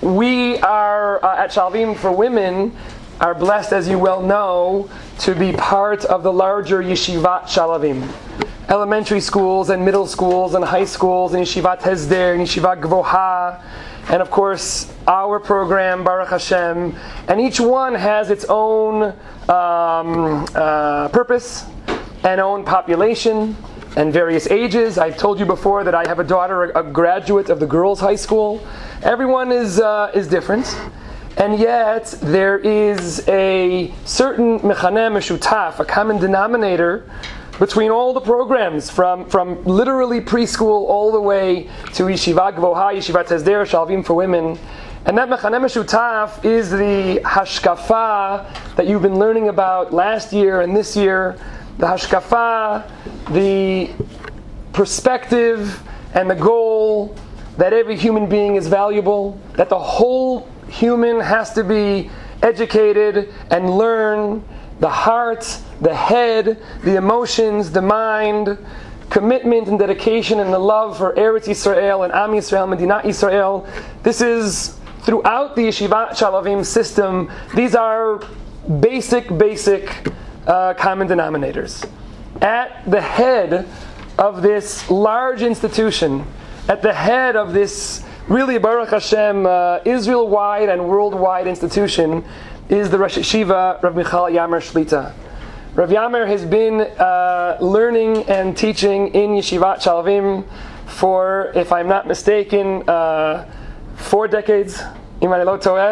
We are at Shalvim for Women are blessed, as you well know, to be part of the larger Yeshivat Shalavim. Elementary schools and middle schools and high schools and Yeshivat Hesder and Yeshivat Gvoha, and of course our program, Baruch Hashem, and each one has its own purpose and own population and various ages. I've told you before that I have a daughter, a graduate of the girls' high school. Everyone is different. And yet, there is a certain mechaneh meshutaf, a common denominator, between all the programs, from literally preschool all the way to Yeshiva Gvoha, Yeshivat Hesder, Shalvim for Women. And that mechaneh meshutaf is the hashkafa that you've been learning about last year and this year. The hashkafa, the perspective, and the goal that every human being is valuable, that the whole human has to be educated and learn the heart, the head, the emotions, the mind, commitment and dedication and the love for Eretz Yisrael and Am Yisrael, Medinat Yisrael. This is throughout the Yeshivat Shalavim system. These are basic common denominators. At the head of this large institution, at the head of this really, Baruch Hashem, Israel-wide and worldwide institution, is the Rosh Yeshiva, Rav Michal Yamer Shlita. Rav Yamer has been learning and teaching in Yeshivat Shalavim for, if I'm not mistaken, 4 decades. And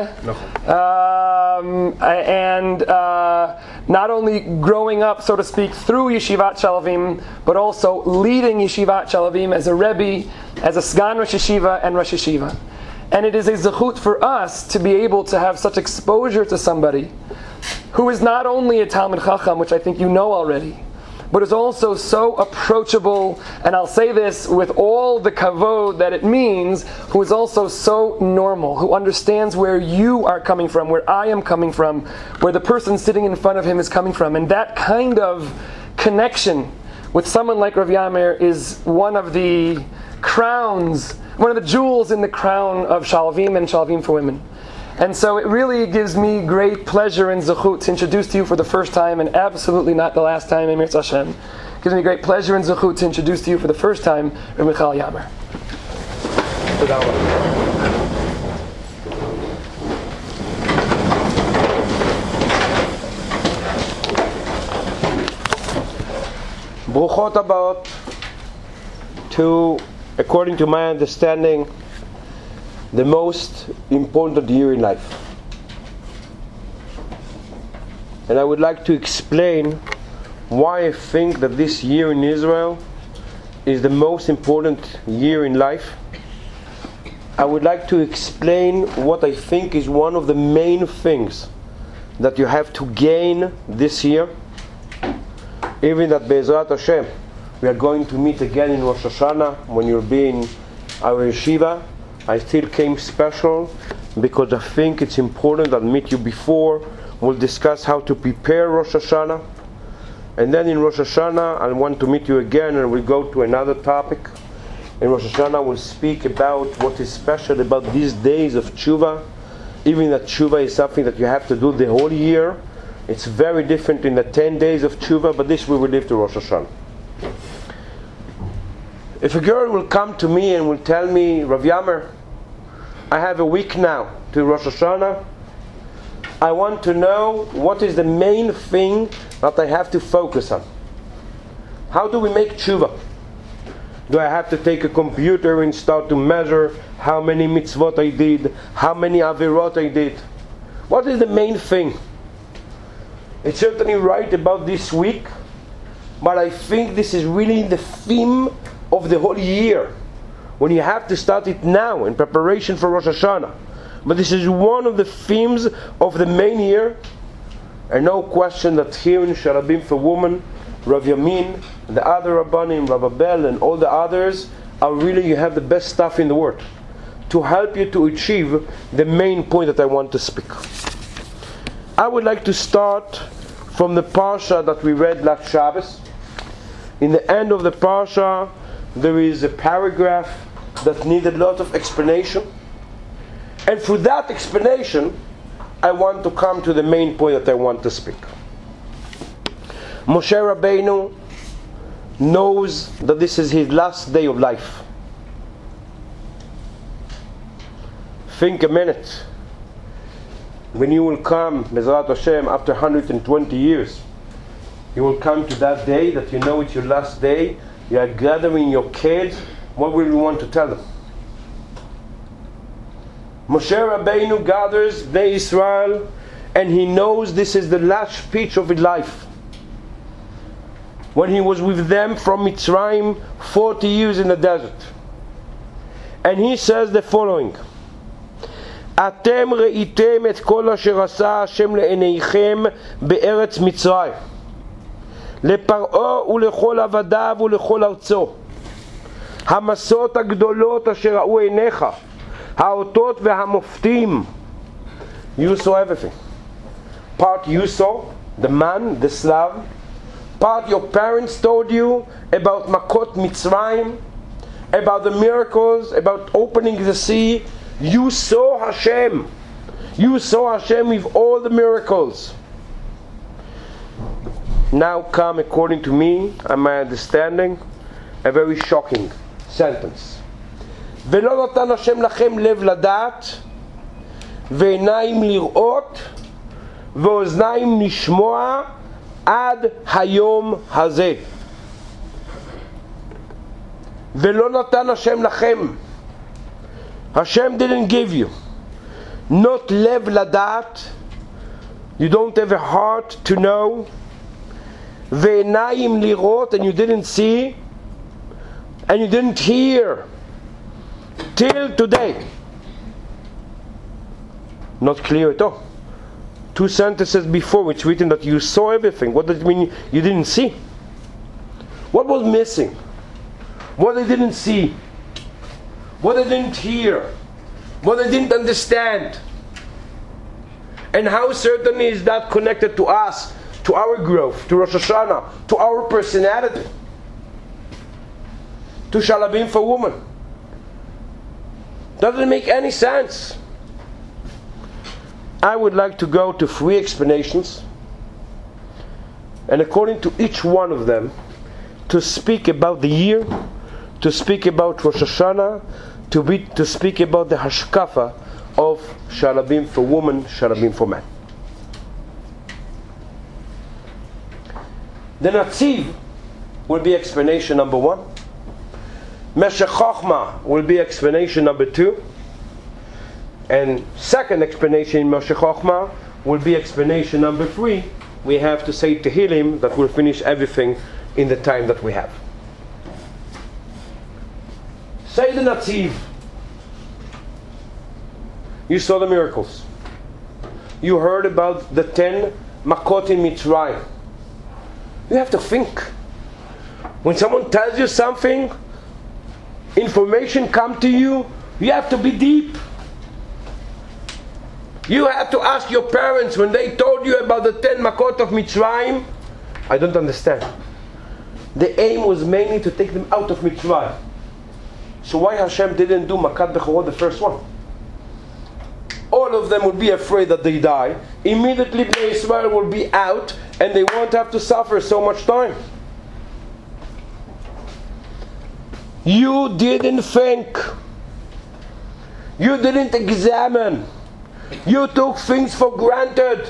not only growing up, so to speak, through Yeshivat Shalavim, but also leading Yeshivat Shalavim as a Rebbe, as a Sgan Rosh Yeshiva and Rosh Yeshiva. And it is a zechut for us to be able to have such exposure to somebody who is not only a Talmid Chacham, which I think you know already, but is also so approachable, and I'll say this with all the kavod that it means, who is also so normal, who understands where you are coming from, where I am coming from, where the person sitting in front of him is coming from. And that kind of connection with someone like Rav Yamer is one of the crowns, one of the jewels in the crown of Shalavim and Shalavim for Women. And so it really gives me great pleasure and zechut to introduce to you for the first time, and absolutely not the last time, Emir Hashem. It gives me great pleasure and zechut to introduce to you for the first time, Rav Michal Yamer. Bruchot habaot to, according to my understanding, the most important year in life. And I would like to explain why I think that this year in Israel is the most important year in life. I would like to explain what I think is one of the main things that you have to gain this year. Even that Be'ezrat Hashem, we are going to meet again in Rosh Hashanah when you'll be in our yeshiva. I still came special because I think it's important I'll meet you before. We'll discuss how to prepare Rosh Hashanah. And then in Rosh Hashanah, I want to meet you again and we'll go to another topic. In Rosh Hashanah, we'll speak about what is special about these days of tshuva. Even that tshuva is something that you have to do the whole year. It's very different in the 10 days of tshuva, but this we will leave to Rosh Hashanah. If a girl will come to me and will tell me, Rav Yamer, I have a week now to Rosh Hashanah, I want to know what is the main thing that I have to focus on. How do we make tshuva? Do I have to take a computer and start to measure how many mitzvot I did, how many avirot I did? What is the main thing? It's certainly right about this week, but I think this is really the theme of the whole year, when you have to start it now in preparation for Rosh Hashanah. But this is one of the themes of the main year, and no question that here in Shalabim for Women, Rav Yamin, the other Rabbanim, Rav Abel, and all the others are really, you have the best stuff in the world to help you to achieve the main point that I want to speak. I would like to start from the parsha that we read last Shabbos. In the end of the parsha, there is a paragraph that needed a lot of explanation. And through that explanation, I want to come to the main point that I want to speak. Moshe Rabbeinu knows that this is his last day of life. Think a minute. When you will come, Bezrat Hashem, after 120 years, you will come to that day that you know it's your last day. You are gathering your kids. What will you want to tell them? Moshe Rabbeinu gathers Bnei Israel, and he knows this is the last speech of his life. When he was with them from Mitzrayim 40 years in the desert. And he says the following: אתם ראיתם את כל אשר עשה השם לעיניכם בארץ מצרים לפרעה ולכל עבדיו ולכל ארצו, המסות הגדולות אשר ראו עיניך, האותות והמופתים. You saw everything. Part you saw, the man, the Slav. Part your parents told you about Makot Mitzrayim, about the miracles, about opening the sea. You saw Hashem. You saw Hashem with all the miracles. Now come, according to me and my understanding, a very shocking sentence. ולא נתן השם לכם לב לדעת, ועיניים לראות, ואוזניים לשמוע, עד היום הזה. ולא נתן השם לכם. Hashem didn't give you not lev ladat, you don't have a heart to know, ve'enayim lirot, and you didn't see, and you didn't hear till today. Not clear at all. 2 sentences before it's written that you saw everything. What does it mean you didn't see? What was missing? What they didn't see? What they didn't hear? What they didn't understand? And how certainly is that connected to us, to our growth, to Rosh Hashanah, to our personality, to Shalabim for women? Doesn't make any sense. I would like to go to 3 explanations, and according to each one of them, to speak about the year, to speak about Rosh Hashanah, to speak about the hashkafa of Shalabim for woman, Shalabim for man. The Natziv will be explanation number 1. Meshech Chochmah will be explanation number 2. And second explanation in Meshech Chochmah will be explanation number 3. We have to say Tehillim that will finish everything in the time that we have. Say the Natziv. You saw the miracles. You heard about the 10 Makot in Mitzrayim. You have to think. When someone tells you something, information come to you, you have to be deep. You have to ask your parents when they told you about the 10 Makot of Mitzrayim. I don't understand. The aim was mainly to take them out of Mitzrayim. So why Hashem didn't do Makat Bechorot, the first one? All of them would be afraid that they die. Immediately Bnei Israel will be out and they won't have to suffer so much time. You didn't think. You didn't examine. You took things for granted.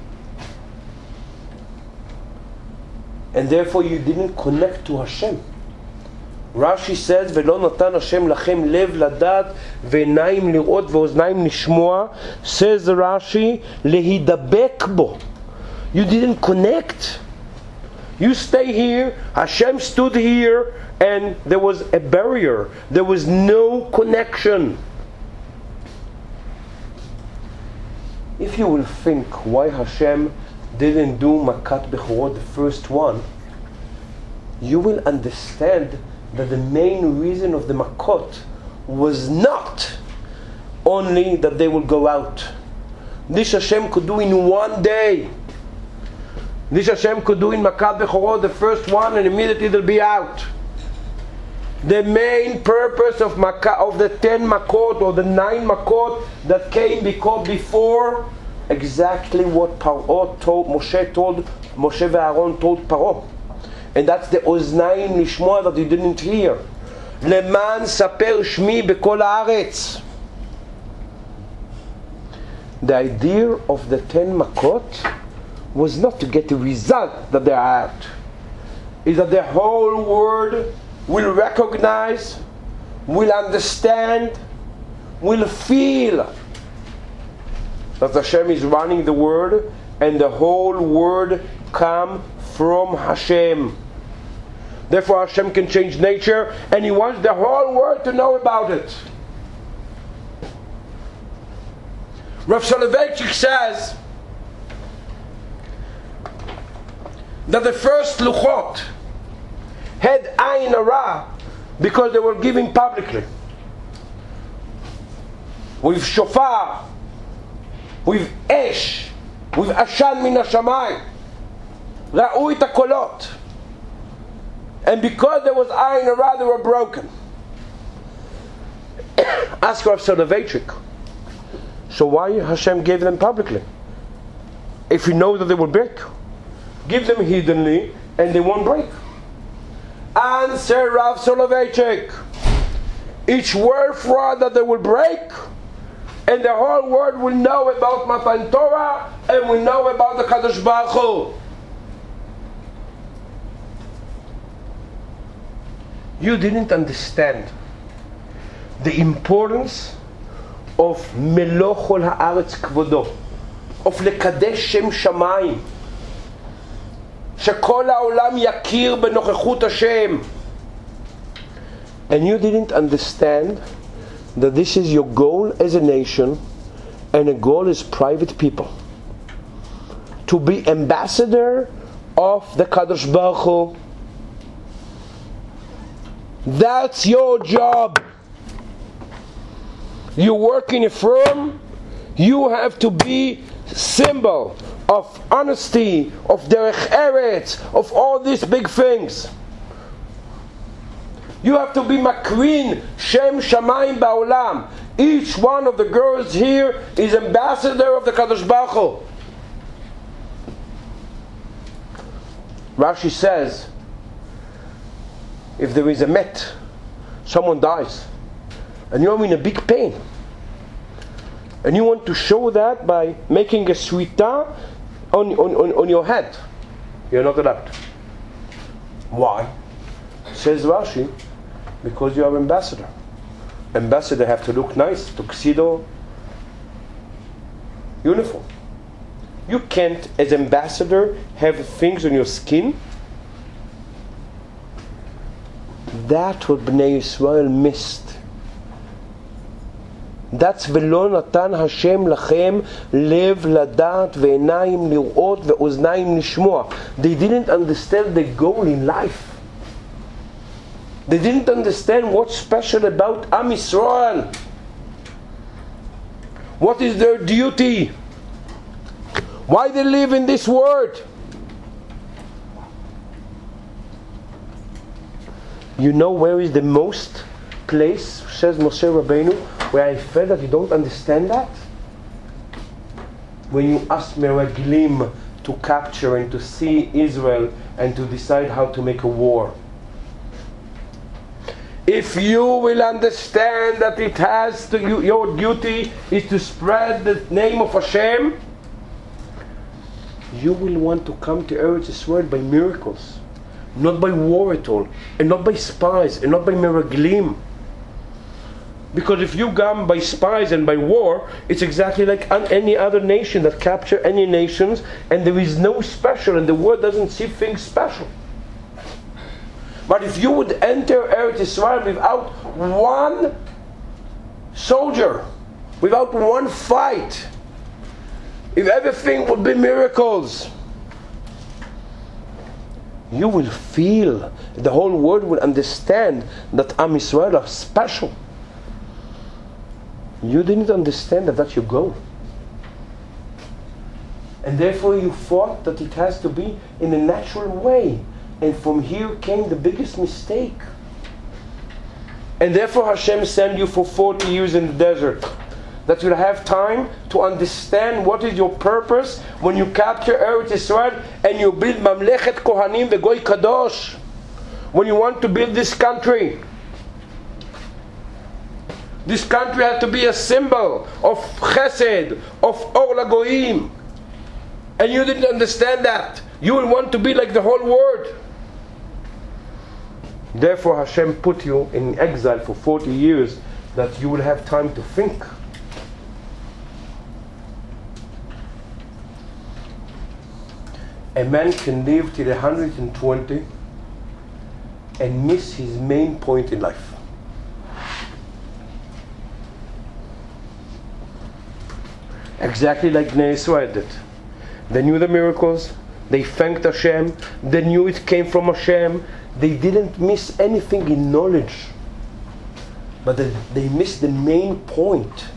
And therefore you didn't connect to Hashem. Rashi says, "Velo natan Hashem lachem lev ladat ve'naim lirot ve'oznaim lishmoa." Says Rashi, "Lehidabek bo." You didn't connect. You stay here. Hashem stood here, and there was a barrier. There was no connection. If you will think why Hashem didn't do Makat Bechorot, the first one, you will understand that the main reason of the Makot was not only that they will go out. This Hashem could do in one day. This Hashem could do in Makat Bechorot, the first one, and immediately they'll be out. The main purpose of the 10 Makot or the 9 Makot that came before, exactly what Paro told Moshe and told Paro. And that's the Oznaim Lishmoa that you didn't hear. Leman saper shmi bekol haaretz. The idea of the 10 Makot was not to get the result that they had. Is that the whole world will recognize, will understand, will feel that Hashem is running the world, and the whole world come from Hashem. Therefore Hashem can change nature, and He wants the whole world to know about it. Rav Soloveitchik says that the first Luchot had Ayin Hara because they were giving publicly. With shofar, with esh, with ashan min hashamayim. Ra'u et hakolot. And because there was Ayin Hara, they were broken. Ask Rav Soloveitchik. So why Hashem gave them publicly? If you know that they will break. Give them hiddenly and they won't break. Answer Rav Soloveitchik. Each word for that they will break, and the whole world will know about Matan Torah, and will know about the Kadosh Baruch Hu. You didn't understand the importance of Meloch Kol Haaretz Kvodo, of Lekadesh Shem Shamayim. שכל העולם יכיר בנוכחות השם. And you didn't understand that this is your goal as a nation, and a goal as private people. To be ambassador of the Kadosh Baruch Hu. That's your job. You work in a firm, you have to be symbol of honesty, of derech eretz, of all these big things. You have to be makrin shem shamayim ba'olam. Each one of the girls here is ambassador of the Kadosh Baruch Hu. Rashi says, if there is a met, someone dies, and you're in a big pain, and you want to show that by making a sweeta on your head, you're not allowed. Why? Says Rashi, because you are ambassador. Ambassador have to look nice, tuxedo, uniform. You can't, as ambassador, have things on your skin. That's what Bnei Yisrael missed. That's ולא נתן השם לכם לב לדעת ועיניים לראות ואוזניים לשמוע. They didn't understand the goal in life. They didn't understand what's special about Am Yisrael. What is their duty? Why they live in this world? You know where is the most place, says Moshe Rabbeinu, where I felt that you don't understand that? When you ask Meraglim to capture and to see Israel and to decide how to make a war. If you will understand that it has to, your duty is to spread the name of Hashem, you will want to come to Eretz Yisrael by miracles, not by war at all, and not by spies, and not by Meraglim. Because if you come by spies and by war, it's exactly like any other nation that capture any nations, and there is no special, and the world doesn't see things special. But if you would enter Eretz Yisrael without one soldier, without one fight, if everything would be miracles, you will feel, the whole world will understand that Am Yisrael are special. You didn't understand that that's your goal. And therefore you thought that it has to be in a natural way. And from here came the biggest mistake. And therefore Hashem sent you for 40 years in the desert. That you'll have time to understand what is your purpose when you capture Eretz Israel and you build Mamlechet Kohanim Vegoy Kadosh. When you want to build this country. This country has to be a symbol of Chesed, of Or LaGoyim. And you didn't understand that. You will want to be like the whole world. Therefore Hashem put you in exile for 40 years that you will have time to think. A man can live till 120 and miss his main point in life. Exactly like Bnei Israel did. They knew the miracles, they thanked Hashem, they knew it came from Hashem, they didn't miss anything in knowledge. But they missed the main point.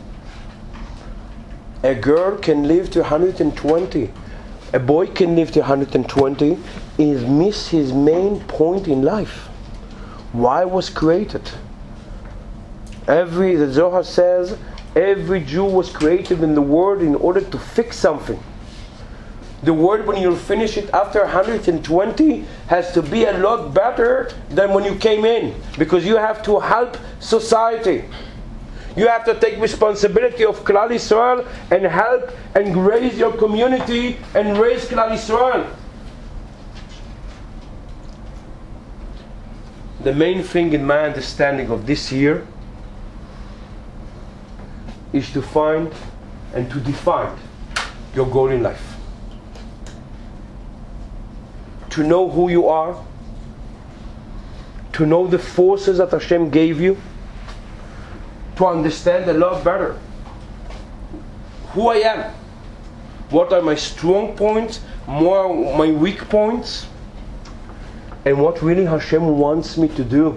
A girl can live to 120. A boy can live to 120 and miss his main point in life. Why was created? The Zohar says, every Jew was created in the world in order to fix something. The world, when you finish it after 120, has to be a lot better than when you came in, because you have to help society. You have to take responsibility of Klal Yisrael and help and raise your community and raise Klal Yisrael. The main thing in my understanding of this year is to find and to define your goal in life. To know who you are, to know the forces that Hashem gave you, to understand the love better. Who I am, what are my strong points, more my weak points, and what really Hashem wants me to do.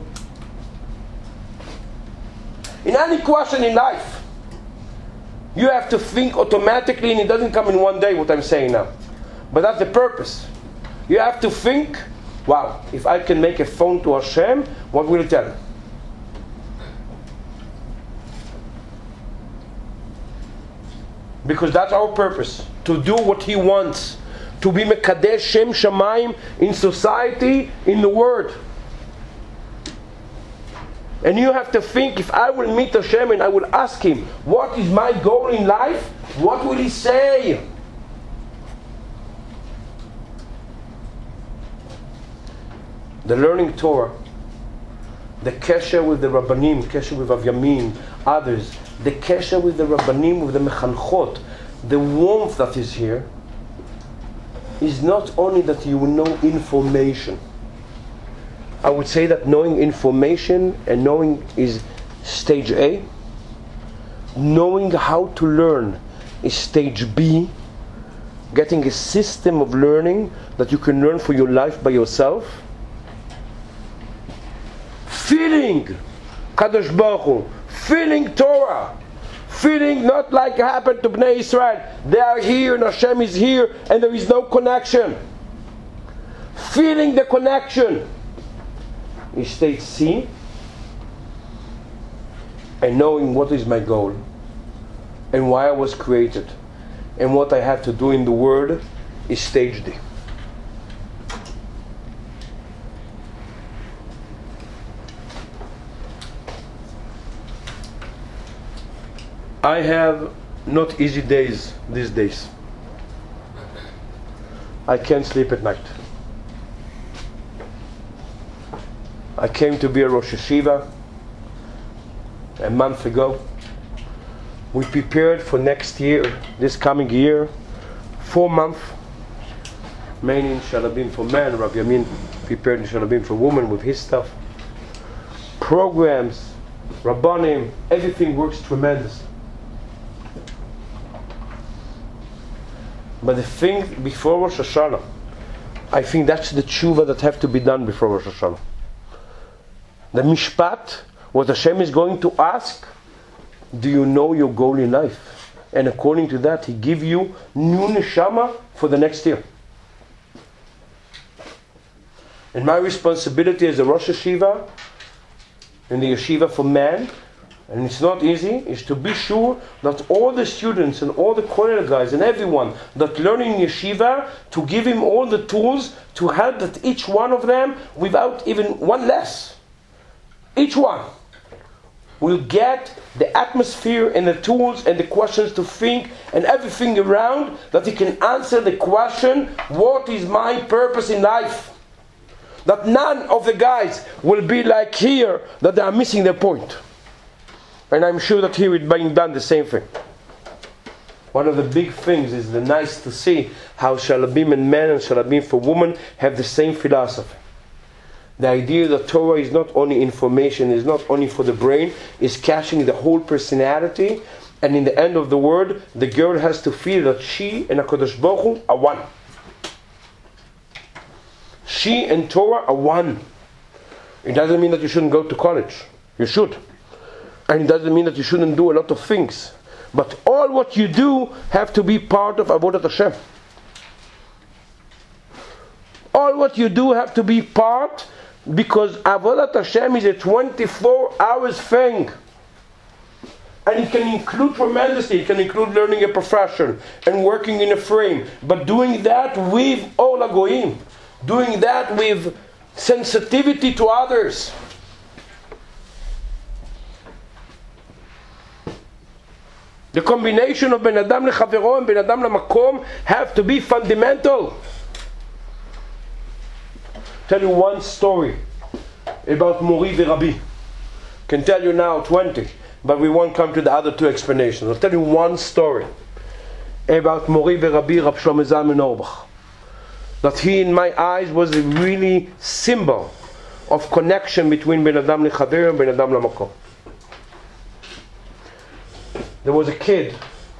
In any question in life, you have to think automatically, and it doesn't come in one day, what I'm saying now. But that's the purpose. You have to think, wow, if I can make a phone to Hashem, what will it tell him? Because that's our purpose, to do what He wants, to be Mekadesh Shem Shamayim in society, in the world. And you have to think, if I will meet Hashem and I will ask Him, what is my goal in life? What will He say? The learning Torah, the kesher with the Rabbanim, kesher with Rav Yamin, others, the kesher with the Rabbanim, with the Mechanchot, the warmth that is here, is not only that you will know information. I would say that knowing information and knowing is stage A. Knowing how to learn is stage B. Getting a system of learning that you can learn for your life by yourself. Feeling Kadosh Baruch Hu, feeling Torah, feeling not like it happened to Bnei Israel. They are here and Hashem is here and there is no connection. Feeling the connection is stage C. And knowing what is my goal and why I was created and what I have to do in the world is stage D. I have not easy days these days. I can't sleep at night. I came to be a Rosh Yeshiva a month ago. We prepared for next year, this coming year, 4 months, mainly in Shalabim for men, Rav Yamin prepared in Shalabim for women with his stuff. Programs, Rabbanim, everything works tremendous. But the thing before Rosh Hashanah, I think that's the tshuva that have to be done before Rosh Hashanah. The mishpat, what Hashem is going to ask, do you know your goal in life? And according to that, He give you new neshama for the next year. And my responsibility as a Rosh Yeshiva in the yeshiva for men, and it's not easy, is to be sure that all the students and all the Kollel guys and everyone that learn in yeshiva, to give him all the tools to help that each one of them, without even one less, each one will get the atmosphere and the tools and the questions to think and everything around, that he can answer the question, what is my purpose in life? That none of the guys will be like here, that they are missing their point. And I'm sure that here it's being done the same thing. One of the big things is nice to see how Shalabim and men and Shalabim for women have the same philosophy. The idea that Torah is not only information, is not only for the brain, is catching the whole personality, and in the end of the word, the girl has to feel that she and HaKadosh Baruch Hu are one. She and Torah are one. It doesn't mean that you shouldn't go to college. You should. And it doesn't mean that you shouldn't do a lot of things. But all what you do have to be part of Avodat Hashem. All what you do have to be part, because Avodat Hashem is a 24 hours thing. And it can include tremendously. It can include learning a profession and working in a frame. But doing that with Or LaGoyim. Doing that with sensitivity to others. The combination of Ben Adam leChavero and Ben Adam leMakom have to be fundamental. Tell you one story about Mori veRabbi. Can tell you now 20, but we won't come to the other two explanations. I'll tell you one story about Mori veRabbi Rab Shlomo Zalman Auerbach. That he, in my eyes, was a really symbol of connection between Ben Adam leChavero and Ben Adam leMakom. There was a kid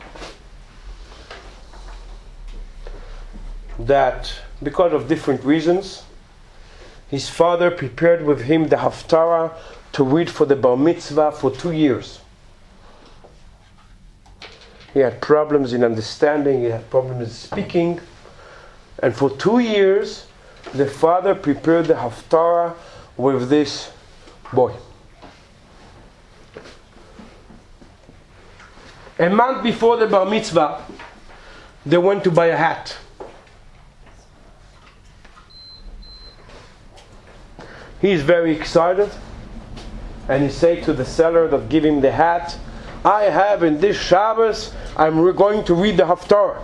that, because of different reasons, his father prepared with him the Haftarah to read for the Bar Mitzvah for 2 years. He had problems in understanding, he had problems in speaking, and for 2 years the father prepared the Haftarah with this boy. A month before the Bar Mitzvah, they went to buy a hat. He's very excited, and he said to the seller that gave him the hat, I have in this Shabbos, I'm going to read the Haftarah.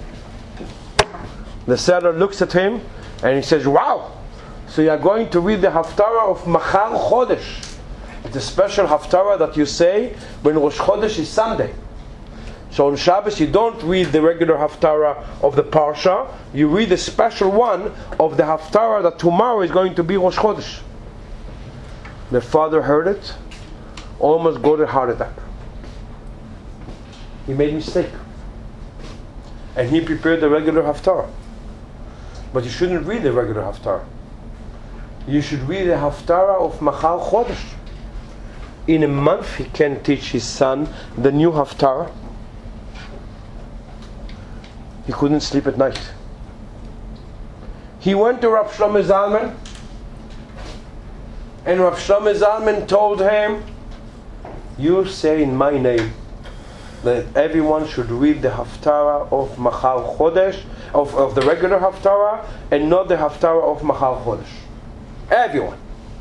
The seller looks at him and he says, wow, so you are going to read the Haftarah of Machar Chodesh. It's a special Haftarah that you say when Rosh Chodesh is Sunday. So on Shabbos you don't read the regular Haftarah of the Parsha, you read the special one of the Haftarah that tomorrow is going to be Rosh Chodesh. The father heard it, almost got a heart attack. He made a mistake. And he prepared the regular Haftarah. But you shouldn't read the regular Haftarah. You should read the Haftarah of Machar Chodesh. In a month he can teach his son the new Haftarah. He couldn't sleep at night. He went to Rab Shlomo Zalman, and Rab Shlomo Zalman told him, you say in my name that everyone should read the Haftarah of Machar Chodesh, of the regular Haftarah, and not the Haftarah of Machar Chodesh. Everyone.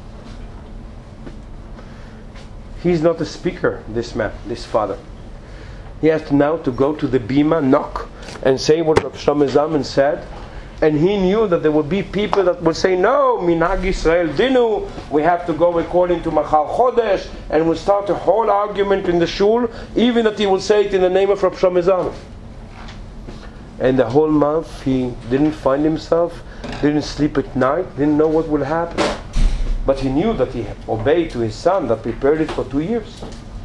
He's not a speaker, this man, this father. He has now to go to the bima, knock, and say what Rab Shlomo Zalman said. And he knew that there would be people that would say, no, Minhag Yisrael Dinu, we have to go according to Machar Chodesh, and would start a whole argument in the shul, even that he would say it in the name of Rab Shlomo Zalman. And the whole month he didn't find himself, didn't sleep at night, didn't know what would happen. But he knew that he obeyed to his son that prepared it for 2 years.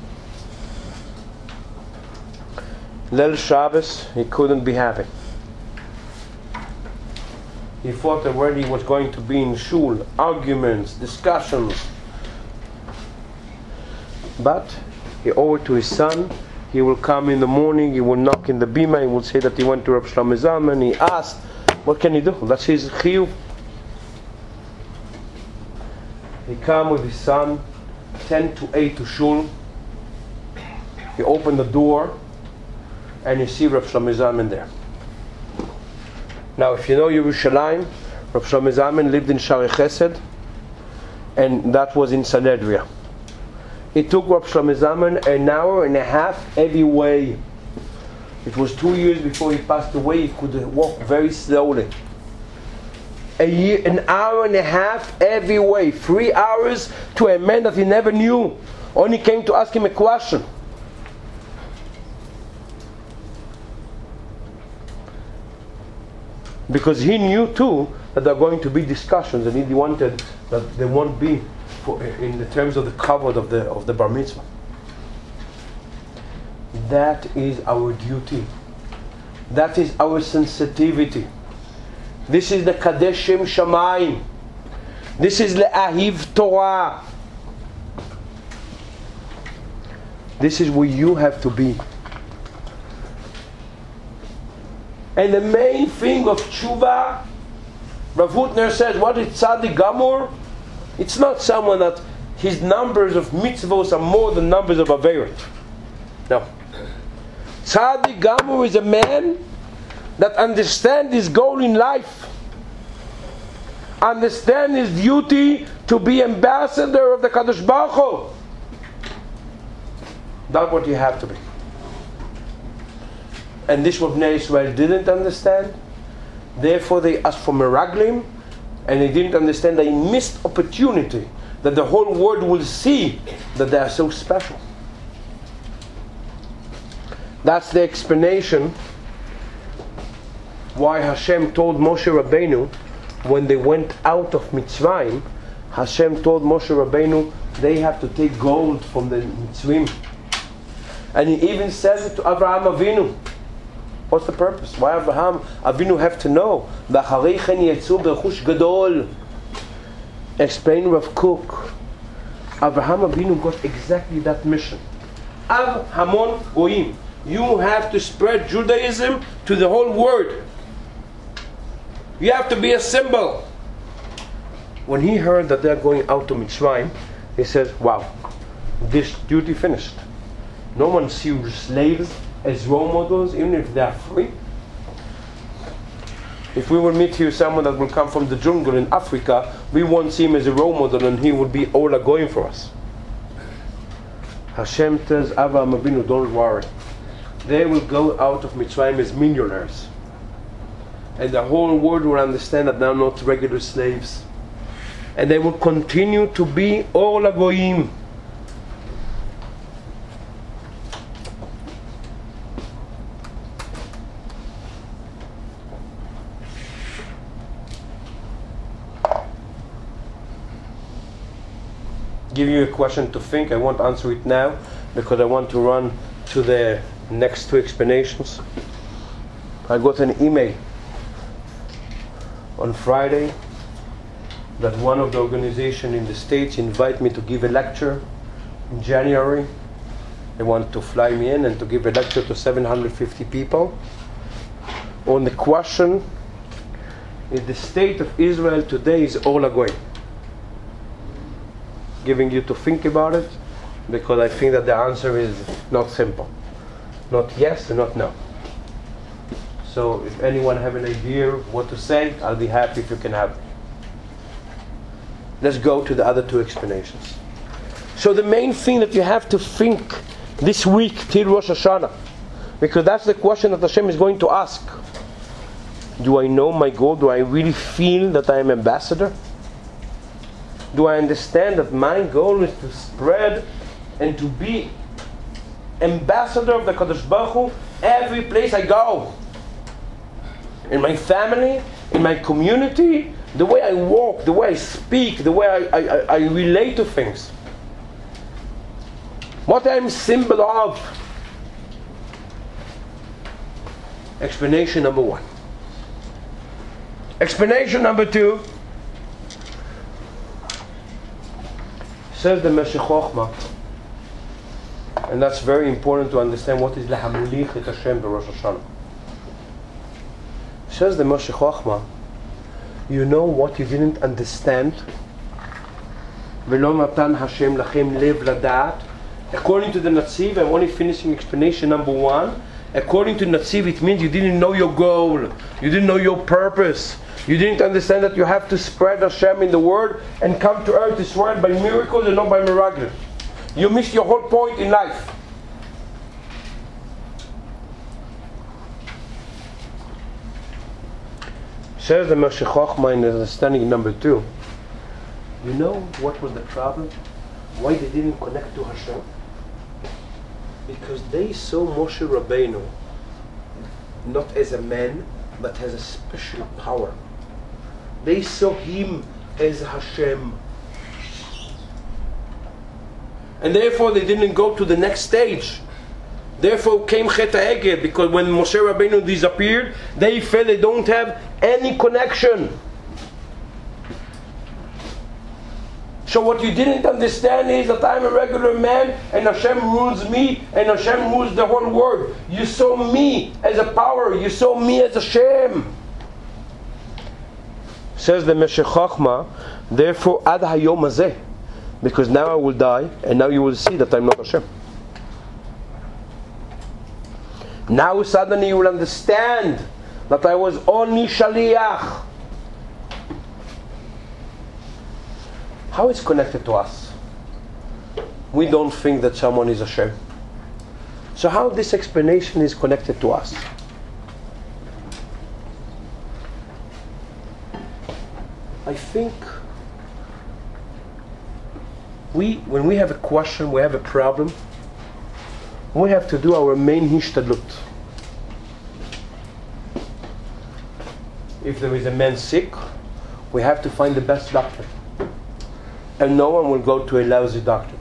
Leil Shabbos, he couldn't be happy. He thought that when he was going to be in shul, arguments, discussions. But he owed it to his son. He will come in the morning, he will knock in the bima, he will say that he went to Rab Shlomo Zalman, he asked, what can he do? That's his chiyuv. He came with his son, 10 to 8 to shul. You open the door and you see Rav Shlomo Zalman there. Now, if you know Yerushalayim, Rav Shlomo Zalman lived in Shari Chesed, and that was in Sanhedria. It took Rav Shlomo Zalman an hour and a half every way. It was 2 years before he passed away. He could walk very slowly. An hour and a half every way. 3 hours to a man that he never knew. Only came to ask him a question. Because he knew too that there are going to be discussions, and he wanted that they won't be in the terms of the kavod of the bar mitzvah. That is our duty. That is our sensitivity. This is the kadeshem shamayim. This is le'ahiv Torah. This is where you have to be. And the main thing of tshuva, Rav Hutner says, what is tzaddik gamur? It's not someone that his numbers of mitzvos are more than numbers of averot. No. Tzaddik gamur is a man that understands his goal in life, understands his duty to be ambassador of the Kadosh Baruch Hu. That's what you have to be. And this what Bnei Israel didn't understand. Therefore they asked for meraglim, and they didn't understand they missed opportunity that the whole world will see that they are so special. That's the explanation why Hashem told Moshe Rabbeinu when they went out of Mitzrayim. Hashem told Moshe Rabbeinu they have to take gold from the Mitzrayim, and he even says it to Avraham Avinu. What's the purpose? Why Avraham Avinu have to know? Explain Rav Kook. Avraham Avinu got exactly that mission. Av Hamon Goyim. You have to spread Judaism to the whole world. You have to be a symbol. When he heard that they're going out to Mitzrayim, he says, wow, this duty finished. No one sees slaves as role models, even if they are free. If we will meet here someone that will come from the jungle in Africa, we won't see him as a role model, and he will be Ola going for us. Hashem tells Avraham Avinu, don't worry. They will go out of Mitzrayim as millionaires. And the whole world will understand that they are not regular slaves. And they will continue to be Ola Goyim. Give you a question to think. I won't answer it now because I want to run to the next two explanations. I got an email on Friday that one of the organizations in the States invite me to give a lecture in January. They want to fly me in and to give a lecture to 750 people on the question, is the state of Israel today is Ola Goy? Giving you to think about it, because I think that the answer is not simple. Not yes and not no. So if anyone have an idea what to say, I'll be happy if you can have it. Let's go to the other two explanations. So the main thing that you have to think this week till Rosh Hashanah, because that's the question that Hashem is going to ask. Do I know my goal? Do I really feel that I am ambassador? Do I understand that my goal is to spread and to be ambassador of the Kadosh Baruch Hu every place I go? In my family, in my community, the way I walk, the way I speak, the way I relate to things. What I am symbol of. Explanation number one. Explanation number two. Says the Meshech Chochmah, and that's very important to understand what is Lahamlich et Hashem b'Rosh Hashanah. Says the Meshech Chochmah, you know what you didn't understand? V'lo natan Hashem lachem lev ladat. According to the Netziv, I'm only finishing explanation number 1. According to Netziv, it means you didn't know your goal. You didn't know your purpose. You didn't understand that you have to spread Hashem in the world and come to earth Israel by miracles and not by miracles. You missed your whole point in life. Says the Moshe Chochmah in understanding number 2. You know what was the problem? Why they didn't connect to Hashem? Because they saw Moshe Rabbeinu not as a man, but as a special power. They saw him as Hashem. And therefore they didn't go to the next stage. Therefore came Chet HaEgel, because when Moshe Rabbeinu disappeared, they felt they don't have any connection. So what you didn't understand is that I'm a regular man and Hashem rules me and Hashem rules the whole world. You saw me as a power. You saw me as Hashem. Says the Moshe Chochmah, therefore ad hayom hazeh, because now I will die and now you will see that I'm not Hashem. Now suddenly you will understand that I was only Shaliach. How is connected to us? We don't think that someone is Hashem. So how this explanation is connected to us? I think when we have a question, we have a problem, we have to do our main hishtadlut. If there is a man sick, we have to find the best doctor. And no one will go to a lousy doctor.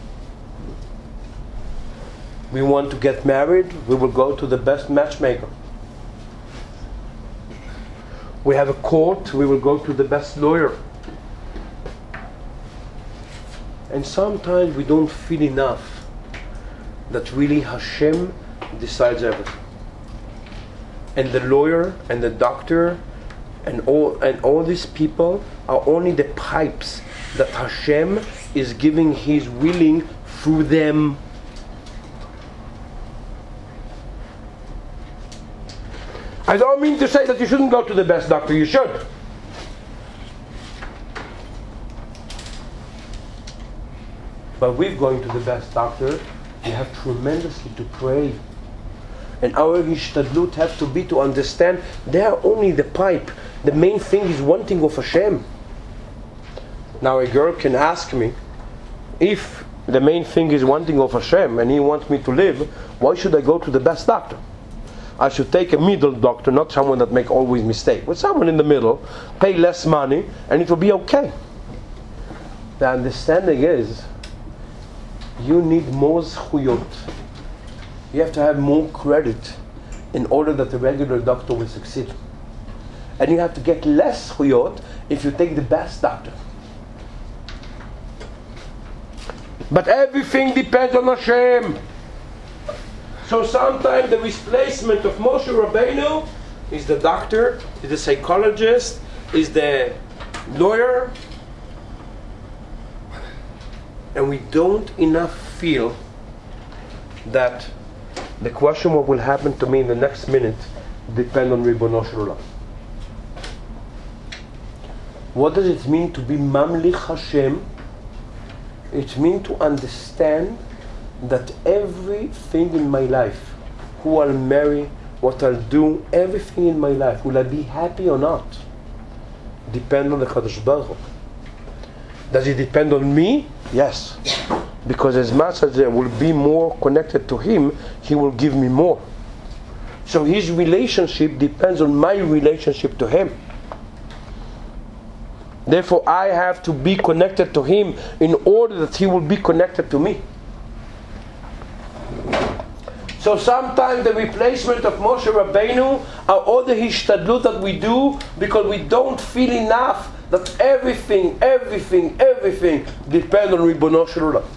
We want to get married, we will go to the best matchmaker. We have a court, we will go to the best lawyer. And sometimes we don't feel enough that really Hashem decides everything. And the lawyer and the doctor and all these people are only the pipes that Hashem is giving His willing through them. I don't mean to say that you shouldn't go to the best doctor, you should. But with going to the best doctor, you have tremendously to pray. And our hishtadlut have to be to understand they are only the pipe. The main thing is wanting of Hashem. Now a girl can ask me, if the main thing is wanting of Hashem and He wants me to live, why should I go to the best doctor? I should take a middle doctor, not someone that make always mistake. But someone in the middle, pay less money, and it will be okay. The understanding is, you need more zchuyot. You have to have more credit in order that the regular doctor will succeed. And you have to get less zchuyot if you take the best doctor. But everything depends on Hashem. So sometimes the replacement of Moshe Rabbeinu is the doctor, is the psychologist, is the lawyer. And we don't enough feel that the question what will happen to me in the next minute depend on Ribono Shel Olam. What does it mean to be Mamlich Hashem? It means to understand that everything in my life, who I'll marry, what I'll do, everything in my life, will I be happy or not, depend on the Kadosh Baruch Hu. Does it depend on me? Yes. Because as much as I will be more connected to Him, He will give me more. So His relationship depends on my relationship to Him. Therefore I have to be connected to Him in order that He will be connected to me. So sometimes the replacement of Moshe Rabbeinu are all the hishtadlut that we do because we don't feel enough that everything depends on Ribono Shel Olam.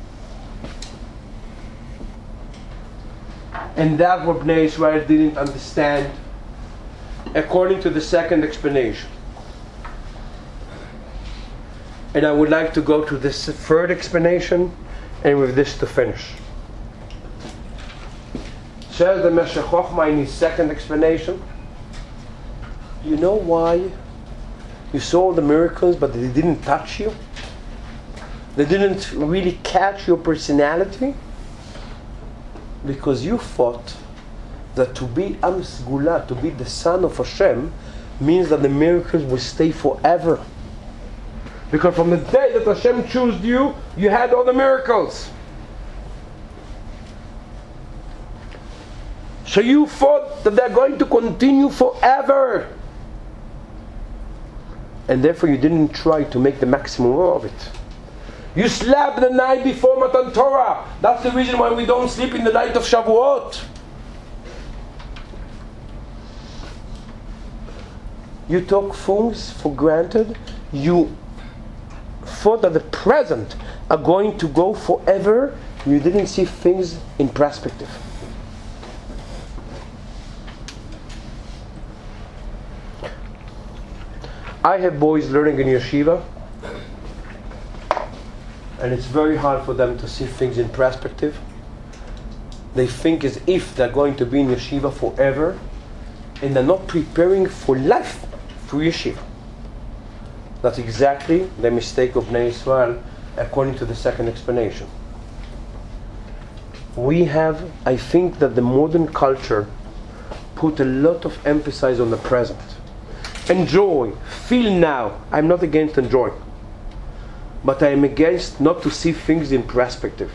And that's what Bnei Israel didn't understand according to the second explanation. And I would like to go to this third explanation, and with this to finish. Says the Meshech Chochmah in his second explanation, you know why you saw the miracles but they didn't touch you? They didn't really catch your personality? Because you thought that to be Am Sgula, to be the son of Hashem, means that the miracles will stay forever. Because from the day that Hashem chose you, you had all the miracles. So you thought that they're going to continue forever. And therefore you didn't try to make the maximum of it. You slept the night before Matan Torah. That's the reason why we don't sleep in the night of Shavuot. You took things for granted. You thought that the present are going to go forever. You didn't see things in perspective. I have boys learning in yeshiva, and it's very hard for them to see things in perspective. They think as if they're going to be in yeshiva forever, and they're not preparing for life through yeshiva. That's exactly the mistake of Bnei Israel, according to the second explanation. I think that the modern culture put a lot of emphasis on the present. Enjoy, feel now. I'm not against enjoy, but I am against not to see things in perspective.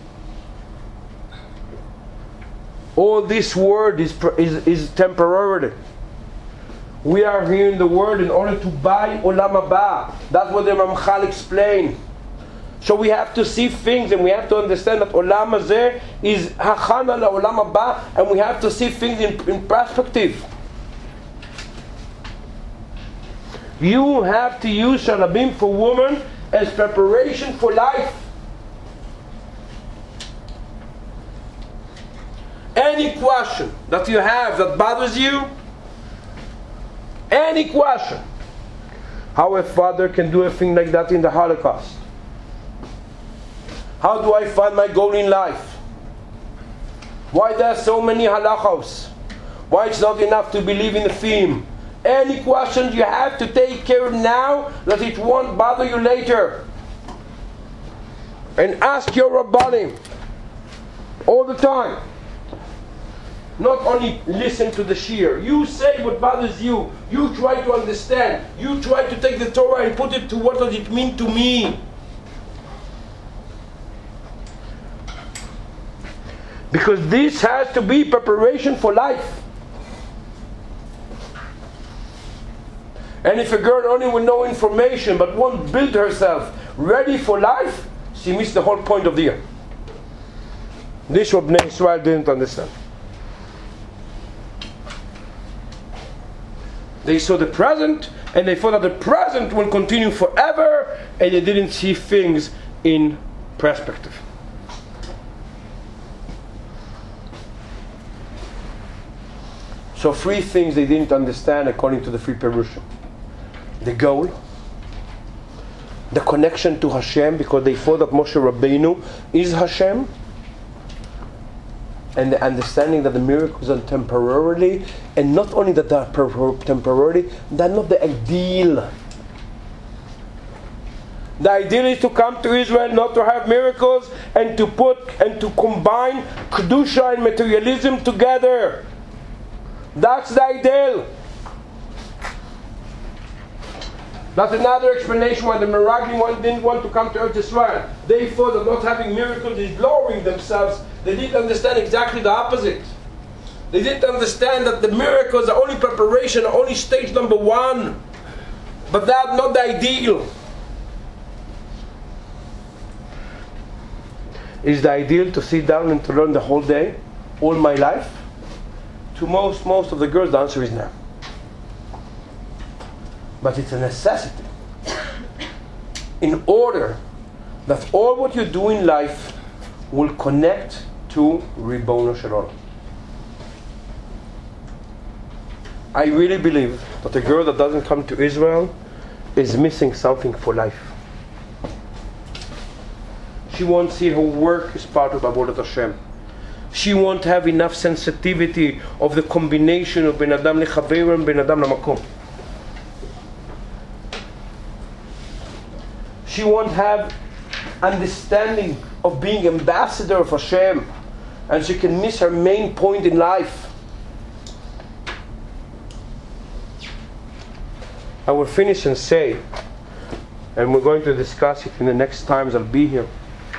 All this world is temporary. We are here in the world in order to buy Olam Haba. That's what the Ramchal explained. So we have to see things, and we have to understand that Olam Hazeh is Hachana LaOlam Haba, and we have to see things in perspective. You have to use Sharabim for woman as preparation for life. Any question that you have that bothers you, any question, how a father can do a thing like that in the Holocaust, how do I find my goal in life, why there are so many halachos, why it's not enough to believe in the theme. Any questions you have to take care of now, that it won't bother you later. And ask your Rabbanim all the time. Not only listen to the shir. You say what bothers you. You try to understand. You try to take the Torah and put it to what does it mean to me. Because this has to be preparation for life. And if a girl only with no information but won't build herself ready for life, she missed the whole point of the year. This is what Bnei Israel didn't understand. They saw the present, and they thought that the present will continue forever, and they didn't see things in perspective. So 3 things they didn't understand according to the 3 Perushim. The goal, the connection to Hashem, because they thought that Moshe Rabbeinu is Hashem, and the understanding that the miracles are temporarily, and not only that they are temporarily, they're not the ideal. The ideal is to come to Israel, not to have miracles, and to combine Kedusha and materialism together. That's the ideal. That's another explanation why the Meraglim didn't want to come to Eretz Israel. They thought that not having miracles is lowering themselves. They didn't understand exactly the opposite. They didn't understand that the miracles are only preparation, only stage number 1. But that's not the ideal. Is the ideal to sit down and to learn the whole day, all my life? To most of the girls, the answer is no. But it's a necessity in order that all what you do in life will connect to Ribono Shel Olam. I really believe that a girl that doesn't come to Israel is missing something for life. She won't see her work as part of Avodat Hashem. She won't have enough sensitivity of the combination of Ben Adam lechaveru and Ben Adam lamakom. She won't have understanding of being ambassador of Hashem, and she can miss her main point in life. I will finish and say, and we're going to discuss it in the next times I'll be here.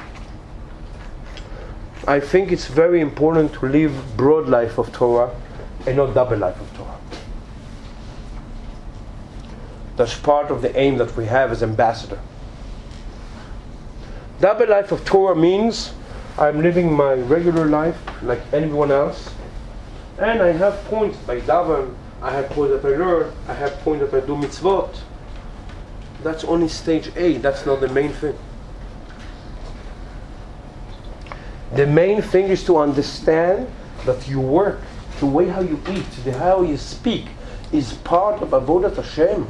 I think it's very important to live broad life of Torah and not double life of Torah. That's part of the aim that we have as ambassador. Double life of Torah means I'm living my regular life like anyone else, and I have points by daven, I have points that I learn, I have points that I do mitzvot. That's only stage A, that's not the main thing. The main thing is to understand that your work, the way how you eat, the how you speak, is part of Avodat Hashem.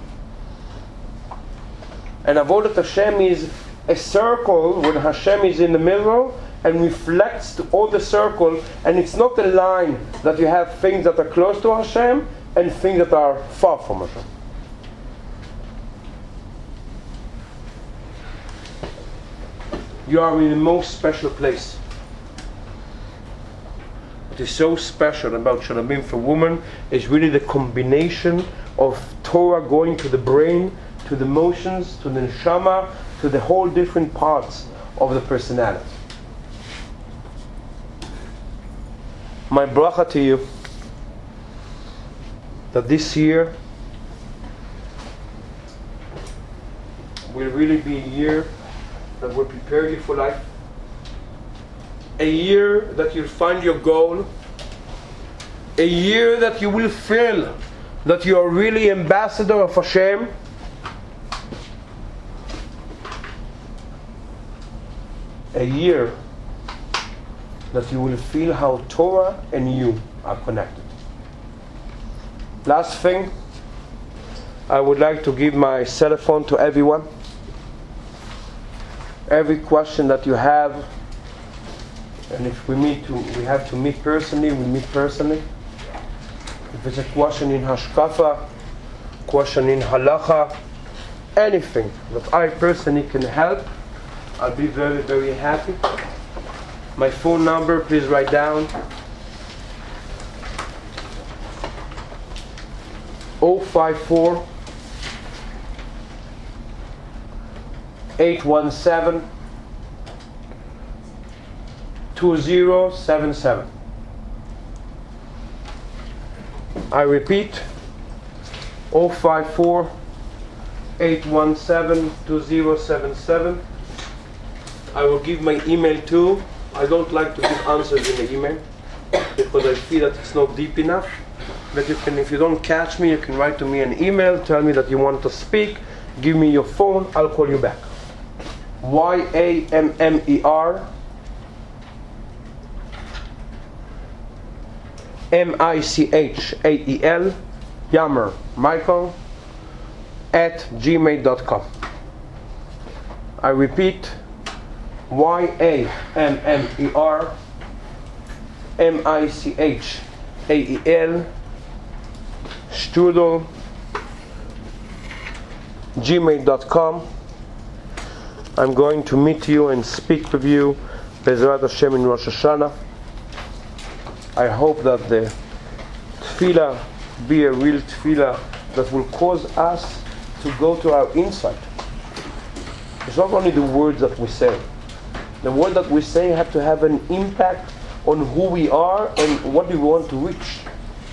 And Avodat Hashem is a circle where Hashem is in the middle and reflects to all the circle, and it's not a line that you have things that are close to Hashem and things that are far from Hashem. You are in the most special place. What is so special about Shalabim for women is really the combination of Torah going to the brain, to the emotions, to the neshama, to the whole different parts of the personality. My bracha to you, that this year will really be a year that will prepare you for life. A year that you'll find your goal. A year that you will feel that you are really ambassador of Hashem. A year that you will feel how Torah and you are connected. Last thing, I would like to give my cell phone to everyone. Every question that you have, and if we have to meet personally, we meet personally. If it's a question in Hashkafa, question in Halacha, anything that I personally can help, I'll be very, very happy. My phone number, please write down. 054 817 2077. I repeat, 054 817 2077. I will give my email too. I don't like to give answers in the email because I feel that it's not deep enough. But you can, if you don't catch me, you can write to me an email, tell me that you want to speak, give me your phone, I'll call you back. YAMMER MICHAEL Yammer Michael @gmail.com. I repeat, YAMMER MICHAEL Strudel gmail.com. I'm going to meet you and speak with you Bezrat Hashem in Rosh Hashanah. I hope that the tefillah be a real tefillah that will cause us to go to our inside. It's not only the words that we say. The words that we say have to have an impact on who we are and what we want to reach.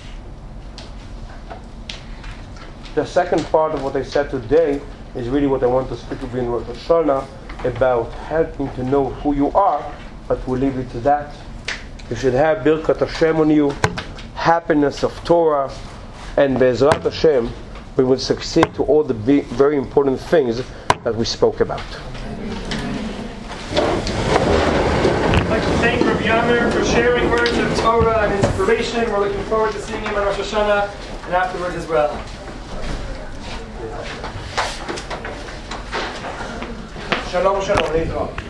The second part of what I said today is really what I want to speak with you in Rosh Hashanah about helping to know who you are, but we'll leave it to that. You should have Birkat Hashem on you, happiness of Torah, and Be'ezrat Hashem, we will succeed to all the very important things that we spoke about. I'd like to thank Rabbi Yammer for sharing words of Torah and inspiration. We're looking forward to seeing him on Rosh Hashanah and afterwards as well. Shalom, shalom.